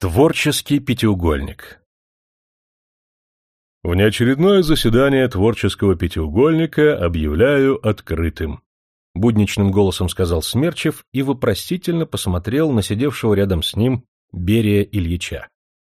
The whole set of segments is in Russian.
Творческий пятиугольник. Внеочередное заседание творческого пятиугольника объявляю открытым, — будничным голосом сказал Смерчев и вопросительно посмотрел на сидевшего рядом с ним Берия Ильича.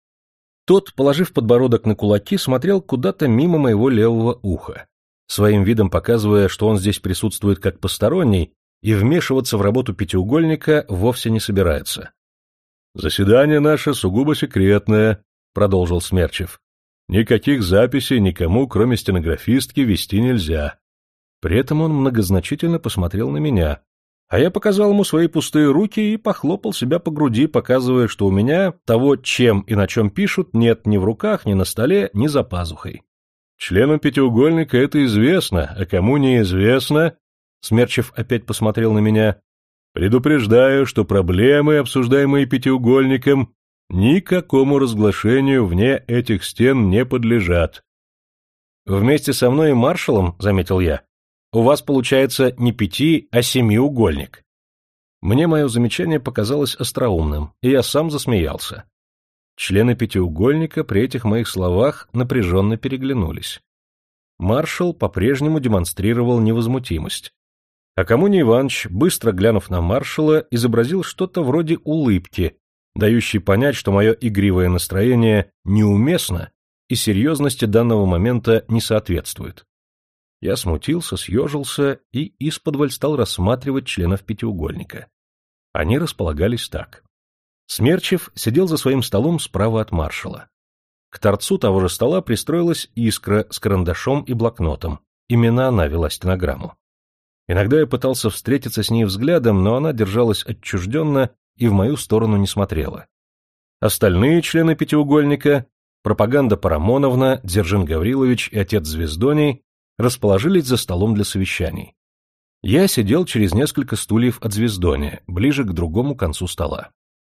Тот, положив подбородок на кулаки, смотрел куда-то мимо моего левого уха, своим видом показывая, что он здесь присутствует как посторонний и вмешиваться в работу пятиугольника вовсе не собирается. «Заседание наше сугубо секретное», — продолжил Смерчев. «Никаких записей никому, кроме стенографистки, вести нельзя». При этом он многозначительно посмотрел на меня, а я показал ему свои пустые руки и похлопал себя по груди, показывая, что у меня того, чем и на чем пишут, нет ни в руках, ни на столе, ни за пазухой. «Членам пятиугольника это известно, а кому неизвестно...» Смерчев опять посмотрел на меня. «Предупреждаю, что проблемы, обсуждаемые пятиугольником, никакому разглашению вне этих стен не подлежат». «Вместе со мной и маршалом, — заметил я, — у вас получается не а семиугольник». Мне мое замечание показалось остроумным, и я сам засмеялся. Члены пятиугольника при этих моих словах напряженно переглянулись. Маршал по-прежнему демонстрировал невозмутимость. А Коммуний Иванович, быстро глянув на маршала, изобразил что-то вроде улыбки, дающей понять, что мое игривое настроение неуместно и серьезности данного момента не соответствует. Я смутился, съежился и исподволь стал рассматривать членов пятиугольника. Они располагались так. Смерчев сидел за своим столом справа от маршала. К торцу того же стола пристроилась Искра с карандашом и блокнотом. Именно она вела стенограмму. Иногда я пытался встретиться с ней взглядом, но она держалась отчужденно и в мою сторону не смотрела. Остальные члены пятиугольника, Пропаганда Парамоновна, Дзержин Гаврилович и отец Звездоний, расположились за столом для совещаний. Я сидел через несколько стульев от Звездония, ближе к другому концу стола.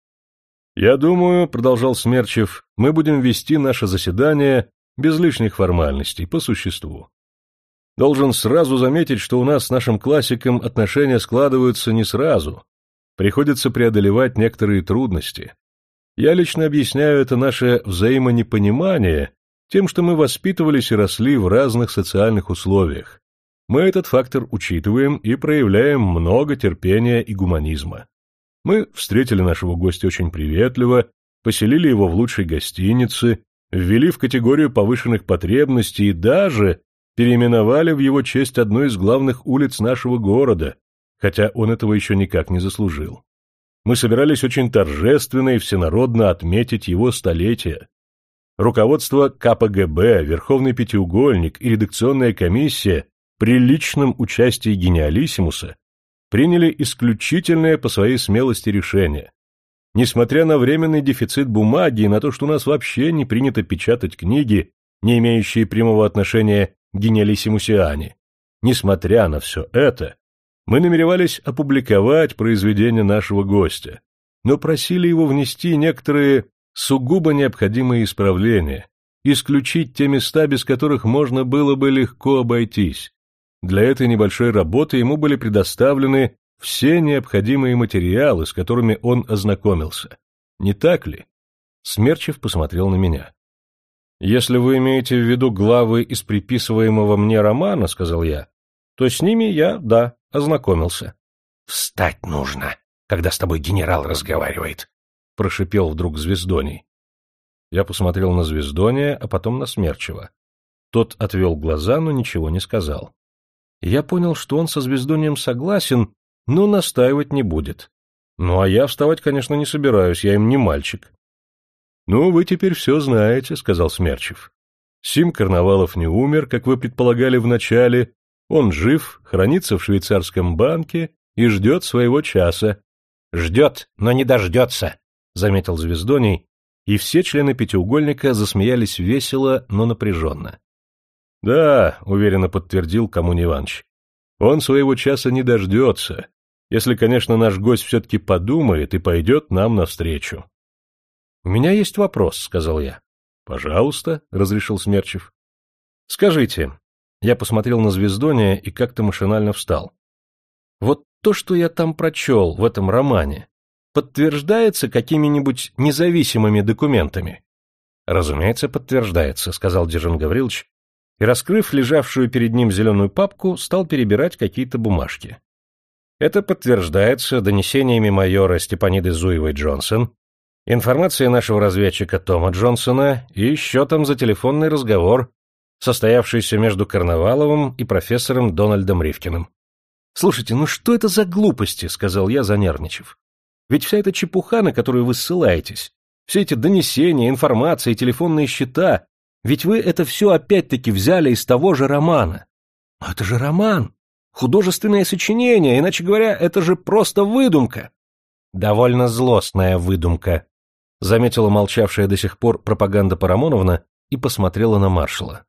«Я думаю, — продолжал Смерчев, — мы будем вести наше заседание без лишних формальностей, по существу. Должен сразу заметить, что у нас с нашим классиком отношения складываются не сразу. Приходится преодолевать некоторые трудности. Я лично объясняю это наше взаимонепонимание тем, что мы воспитывались и росли в разных социальных условиях. Мы этот фактор учитываем и проявляем много терпения и гуманизма. Мы встретили нашего гостя очень приветливо, поселили его в лучшей гостинице, ввели в категорию повышенных потребностей и даже переименовали в его честь одну из главных улиц нашего города, хотя он этого еще никак не заслужил. Мы собирались очень торжественно и всенародно отметить его столетие. Руководство КПГБ, Верховный Пятиугольник и редакционная комиссия при личном участии гениалиссимуса приняли исключительное по своей смелости решение. Несмотря на временный дефицит бумаги и на то, что у нас вообще не принято печатать книги, не имеющие прямого отношения к гениалиссимусиане, несмотря на все это, мы намеревались опубликовать произведение нашего гостя, но просили его внести некоторые сугубо необходимые исправления, исключить те места, без которых можно было бы легко обойтись. Для этой небольшой работы ему были предоставлены все необходимые материалы, с которыми он ознакомился. Не так ли? Смерчев посмотрел на меня. «Если вы имеете в виду главы из приписываемого мне романа, — сказал я, — то с ними я, да, ознакомился». «Встать нужно, когда с тобой генерал разговаривает», — прошипел вдруг Звездоний. Я посмотрел на Звездония, а потом на Смерчева. Тот отвел глаза, но ничего не сказал. Я понял, что он со Звездонием согласен, но настаивать не будет. Ну, а я вставать, конечно, не собираюсь, я им не мальчик. — Ну, вы теперь все знаете, — сказал Смерчев. Сим Карнавалов не умер, как вы предполагали вначале. Он жив, хранится в швейцарском банке и ждет своего часа. — Ждет, но не дождется, — заметил Звездоний, и все члены пятиугольника засмеялись весело, но напряженно. — Да, — уверенно подтвердил Коммуний Иванович, — он своего часа не дождется, если, конечно, наш гость все-таки подумает и пойдет нам навстречу. — У меня есть вопрос, — сказал я. — Пожалуйста, — разрешил Смерчев. — Скажите, я посмотрел на Звездония и как-то машинально встал. Вот то, что я там прочел в этом романе, подтверждается какими-нибудь независимыми документами? Разумеется, подтверждается, сказал Держин Гаврилович, и, раскрыв лежавшую перед ним зеленую папку, стал перебирать какие-то бумажки. Это подтверждается донесениями майора Степаниды Зуевой-Джонсон, информацией нашего разведчика Тома Джонсона и счетом за телефонный разговор, состоявшийся между Карнаваловым и профессором Дональдом Ривкиным. «Слушайте, ну что это за глупости?» — сказал я, занервничав. «Ведь вся эта чепуха, на которую вы ссылаетесь, все эти донесения, информация, телефонные счета, ведь вы это все опять-таки взяли из того же романа. Но это же роман, художественное сочинение, иначе говоря, это же просто выдумка». «Довольно злостная выдумка», — заметила молчавшая до сих пор пропаганда Парамоновна и посмотрела на маршала.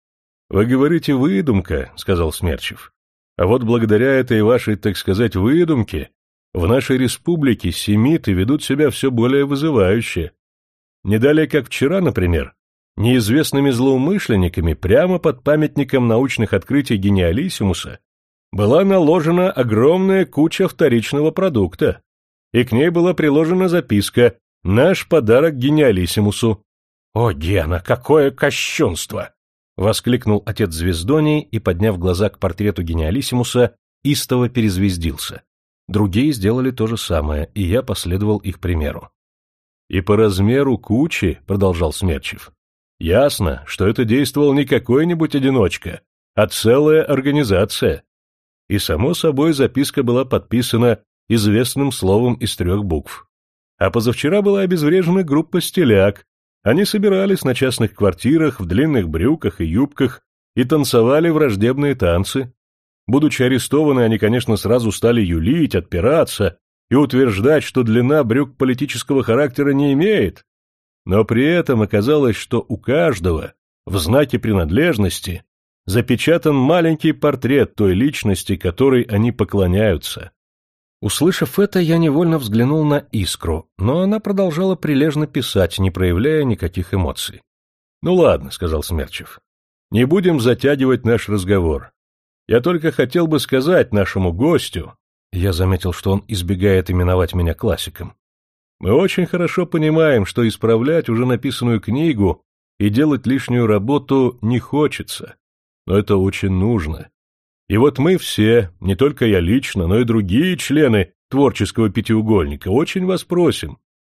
«Вы говорите «выдумка», — сказал Смерчев. «А вот благодаря этой вашей, так сказать, выдумке в нашей республике семиты ведут себя все более вызывающе. Не далее, как вчера, например, неизвестными злоумышленниками прямо под памятником научных открытий Гениалиссимуса была наложена огромная куча вторичного продукта, и к ней была приложена записка «Наш подарок Гениалиссимусу». «О, Гена, какое кощунство!» — воскликнул отец Звездоний и, подняв глаза к портрету Гениалиссимуса, истово перезвездился. Другие сделали то же самое, и я последовал их примеру. «И по размеру кучи, — продолжал Смерчев, — ясно, что это действовал не какой-нибудь одиночка, а целая организация. И, само собой, записка была подписана известным словом из 3 букв. А позавчера была обезврежена группа стиляк. Они собирались на частных квартирах в длинных брюках и юбках и танцевали враждебные танцы. Будучи арестованы, они, конечно, сразу стали юлить, отпираться и утверждать, что длина брюк политического характера не имеет. Но при этом оказалось, что у каждого в знаке принадлежности запечатан маленький портрет той личности, которой они поклоняются». Услышав это, я невольно взглянул на Искру, но она продолжала прилежно писать, не проявляя никаких эмоций. «Ну ладно», — сказал Смерчев, — «не будем затягивать наш разговор. Я только хотел бы сказать нашему гостю...» Я заметил, что он избегает именовать меня классиком. «Мы очень хорошо понимаем, что исправлять уже написанную книгу и делать лишнюю работу не хочется, но это очень нужно. И вот мы все, не только я лично, но и другие члены творческого пятиугольника, очень вас просим,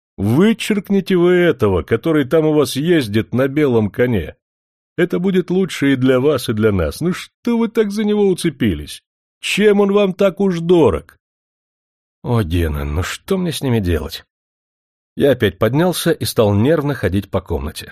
вычеркните вы этого, который там у вас ездит на белом коне. Это будет лучше и для вас, и для нас. Ну что вы так за него уцепились? Чем он вам так уж дорог?» «О, Гена, ну что мне с ними делать?» Я опять поднялся и стал нервно ходить по комнате.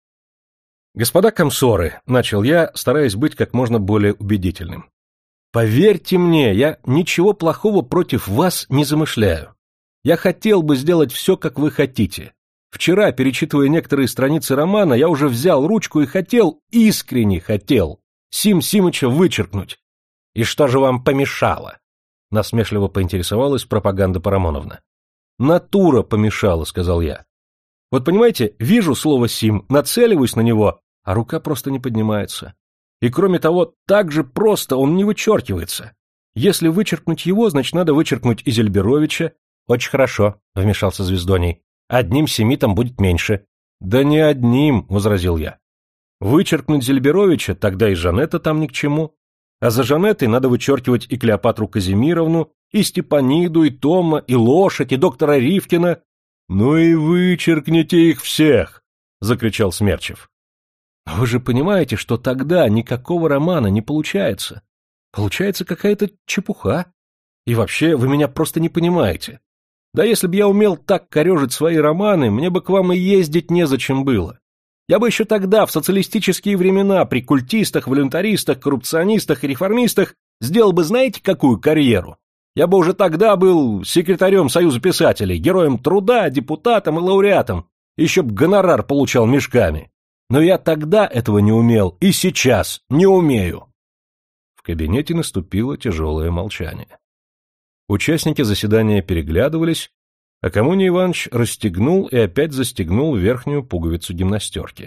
«Господа комсоры», — начал я, стараясь быть как можно более убедительным, «поверьте мне, я ничего плохого против вас не замышляю. Я хотел бы сделать все, как вы хотите. Вчера, перечитывая некоторые страницы романа, я уже взял ручку и хотел, искренне хотел, Сим Симыча вычеркнуть. И что же вам помешало?» Насмешливо поинтересовалась пропаганда Парамоновна. «Натура помешала», — сказал я. «Вот понимаете, вижу слово «Сим», нацеливаюсь на него, а рука просто не поднимается. И кроме того, так же просто он не вычеркивается. Если вычеркнуть его, значит, надо вычеркнуть и Зельберовича». «Очень хорошо», — вмешался Звездоний. «Одним семитом будет меньше». «Да не одним», — возразил я. «Вычеркнуть Зельберовича, тогда и Жанетта там ни к чему. А за Жанеттой надо вычеркивать и Клеопатру Казимировну, и Степаниду, и Тома, и лошадь, и доктора Ривкина». «Ну и вычеркните их всех!» — закричал Смерчев. «Вы же понимаете, что тогда никакого романа не получается. Получается какая-то чепуха. И вообще, вы меня просто не понимаете. Да если бы я умел так корежить свои романы, мне бы к вам и ездить незачем было. Я бы еще тогда, в социалистические времена, при культистах, волюнтаристах, коррупционистах и реформистах сделал бы знаете какую карьеру? Я бы уже тогда был секретарем Союза писателей, героем труда, депутатом и лауреатом, еще б гонорар получал мешками. Но я тогда этого не умел и сейчас не умею». В кабинете наступило тяжелое молчание. Участники заседания переглядывались, а Коммуний Иванович расстегнул и опять застегнул верхнюю пуговицу гимнастерки.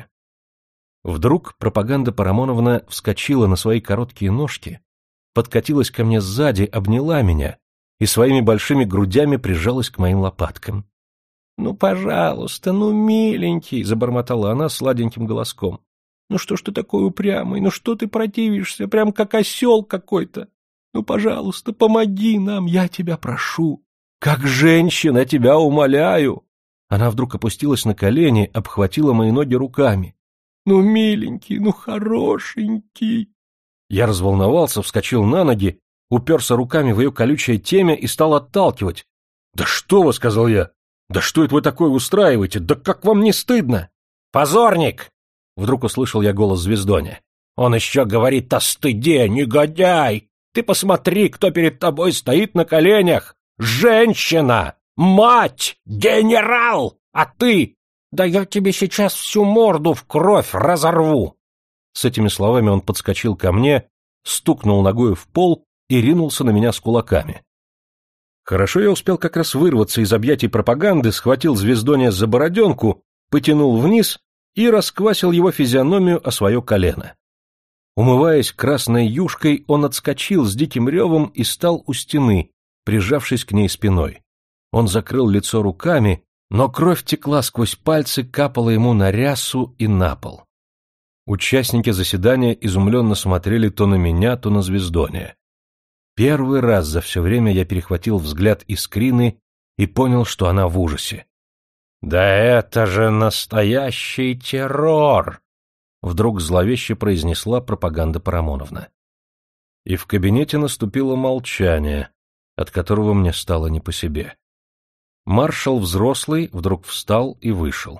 Вдруг пропаганда Парамоновна вскочила на свои короткие ножки, подкатилась ко мне сзади, обняла меня и своими большими грудями прижалась к моим лопаткам. — Ну, пожалуйста, ну, миленький, — забормотала она сладеньким голоском. — Ну что ж ты такой упрямый, ну что ты противишься, прям как осел какой-то. Ну, пожалуйста, помоги нам, я тебя прошу. Как женщина тебя умоляю. Она вдруг опустилась на колени, обхватила мои ноги руками. — Ну, миленький, ну, хорошенький. Я разволновался, вскочил на ноги, уперся руками в ее колючее темя и стал отталкивать. — Да что вы, — сказал я, — да что это вы такое устраиваете? Да как вам не стыдно? — Позорник! — вдруг услышал я голос Звездоня. — Он еще говорит о стыде, негодяй! Ты посмотри, кто перед тобой стоит на коленях! Женщина! Мать! Генерал! А ты? Да я тебе сейчас всю морду в кровь разорву! С этими словами он подскочил ко мне, стукнул ногой в пол и ринулся на меня с кулаками. Хорошо я успел как раз вырваться из объятий пропаганды, схватил Звездоня за бороденку, потянул вниз и расквасил его физиономию о свое колено. Умываясь красной юшкой, он отскочил с диким ревом и стал у стены, прижавшись к ней спиной. Он закрыл лицо руками, но кровь текла сквозь пальцы, капала ему на рясу и на пол. Участники заседания изумленно смотрели то на меня, то на Звездоня. Первый раз за все время я перехватил взгляд Искрины и понял, что она в ужасе. «Да это же настоящий террор!» Вдруг зловеще произнесла пропаганда Парамоновна. И в кабинете наступило молчание, от которого мне стало не по себе. Маршал взрослый вдруг встал и вышел.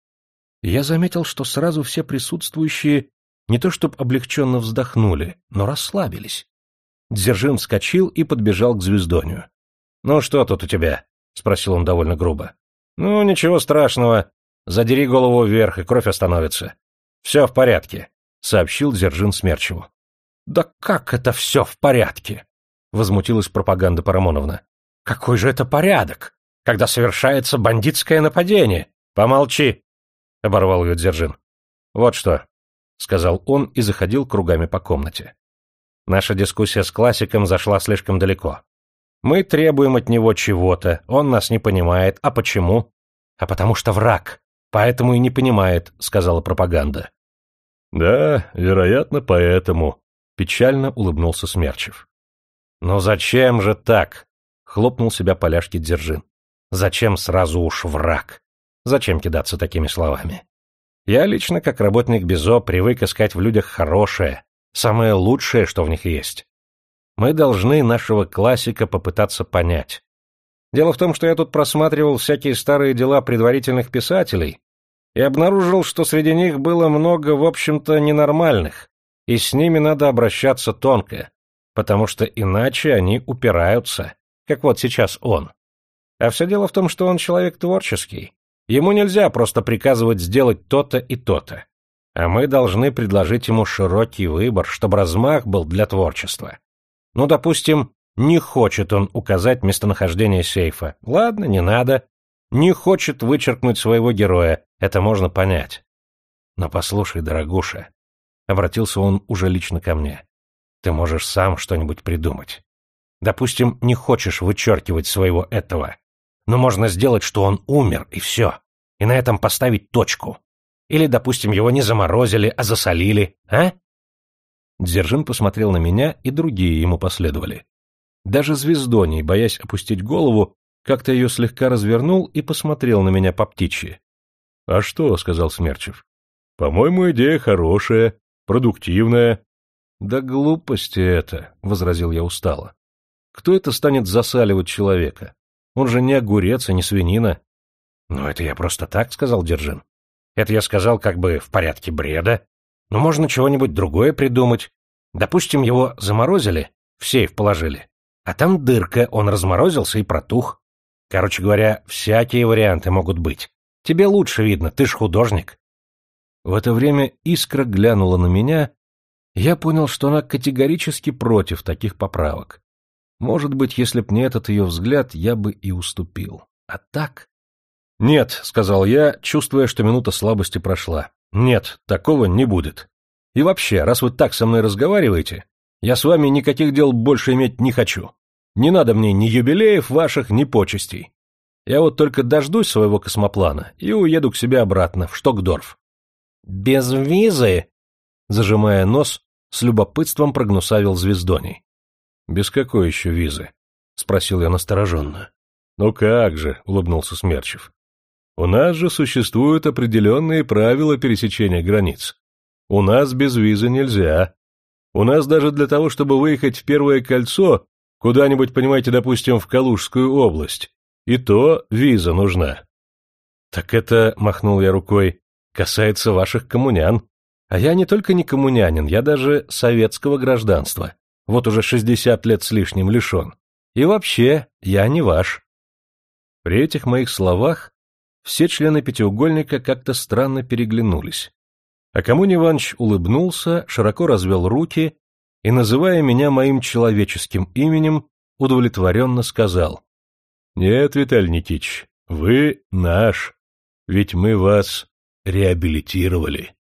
Я заметил, что сразу все присутствующие не то чтоб облегченно вздохнули, но расслабились. Дзержин вскочил и подбежал к Звездоню. — Ну что тут у тебя? — спросил он довольно грубо. — Ну, ничего страшного. Задери голову вверх, и кровь остановится. — Все в порядке, — сообщил Дзержин Смерчеву. — Да как это все в порядке? — возмутилась пропаганда Парамоновна. — Какой же это порядок, когда совершается бандитское нападение? — Помолчи, — оборвал ее Дзержин. — Вот что, — сказал он и заходил кругами по комнате. Наша дискуссия с классиком зашла слишком далеко. Мы требуем от него чего-то, он нас не понимает. А почему? А потому что враг. Поэтому и не понимает, — сказала пропаганда. — Да, вероятно, поэтому, — печально улыбнулся Смерчев. — Но зачем же так? — хлопнул себя по ляжке Дзержин. — Зачем сразу уж враг? Зачем кидаться такими словами? Я лично, как работник БИЗО, привык искать в людях хорошее, самое лучшее, что в них есть. Мы должны нашего классика попытаться понять. Дело в том, что я тут просматривал всякие старые дела предварительных писателей и обнаружил, что среди них было много, в общем-то, ненормальных, и с ними надо обращаться тонко, потому что иначе они упираются, как вот сейчас он. А все дело в том, что он человек творческий. Ему нельзя просто приказывать сделать то-то и то-то. А мы должны предложить ему широкий выбор, чтобы размах был для творчества. Ну, допустим, не хочет он указать местонахождение сейфа. Ладно, не надо. Не хочет вычеркнуть своего героя. Это можно понять. Но послушай, дорогуша, — обратился он уже лично ко мне, — ты можешь сам что-нибудь придумать. Допустим, не хочешь вычеркивать своего этого, но можно сделать, что он умер, и все. И на этом поставить точку. Или, допустим, его не заморозили, а засолили, а? Дзержин посмотрел на меня, и другие ему последовали. Даже Звездоний, боясь опустить голову, как-то ее слегка развернул и посмотрел на меня по птичьи. — А что? — сказал Смерчев. — По-моему, идея хорошая, продуктивная. — Да глупости это, — возразил я устало. — Кто это станет засаливать человека? Он же не огурец и не свинина. — Ну, это я просто так сказал, Дзержин. Это я сказал как бы в порядке бреда. Но можно чего-нибудь другое придумать. Допустим, его заморозили, в сейф положили. А там дырка, он разморозился и протух. Короче говоря, всякие варианты могут быть. Тебе лучше видно, ты ж художник. В это время Искра глянула на меня. Я понял, что она категорически против таких поправок. Может быть, если б не этот ее взгляд, я бы и уступил. А так... — Нет, — сказал я, чувствуя, что минута слабости прошла. — Нет, такого не будет. И вообще, раз вы так со мной разговариваете, я с вами никаких дел больше иметь не хочу. Не надо мне ни юбилеев ваших, ни почестей. Я вот только дождусь своего космоплана и уеду к себе обратно, в Штокдорф. Без визы? Зажимая нос, с любопытством прогнусавил Звездоний. Без какой еще визы? Спросил я настороженно. Ну как же, улыбнулся Смерчев. У нас же существуют определенные правила пересечения границ. У нас без визы нельзя. У нас даже для того, чтобы выехать в Первое кольцо, куда-нибудь, понимаете, допустим, в Калужскую область, и то виза нужна. Так это, махнул я рукой, касается ваших коммунян. А я не только не коммунянин, я даже советского гражданства. Вот уже 60 лет с лишним лишен. И вообще, я не ваш. При этих моих словах все члены пятиугольника как-то странно переглянулись. А Камунь Иванович улыбнулся, широко развел руки и, называя меня моим человеческим именем, удовлетворенно сказал: «Нет, Виталий Никитич, вы наш, ведь мы вас реабилитировали».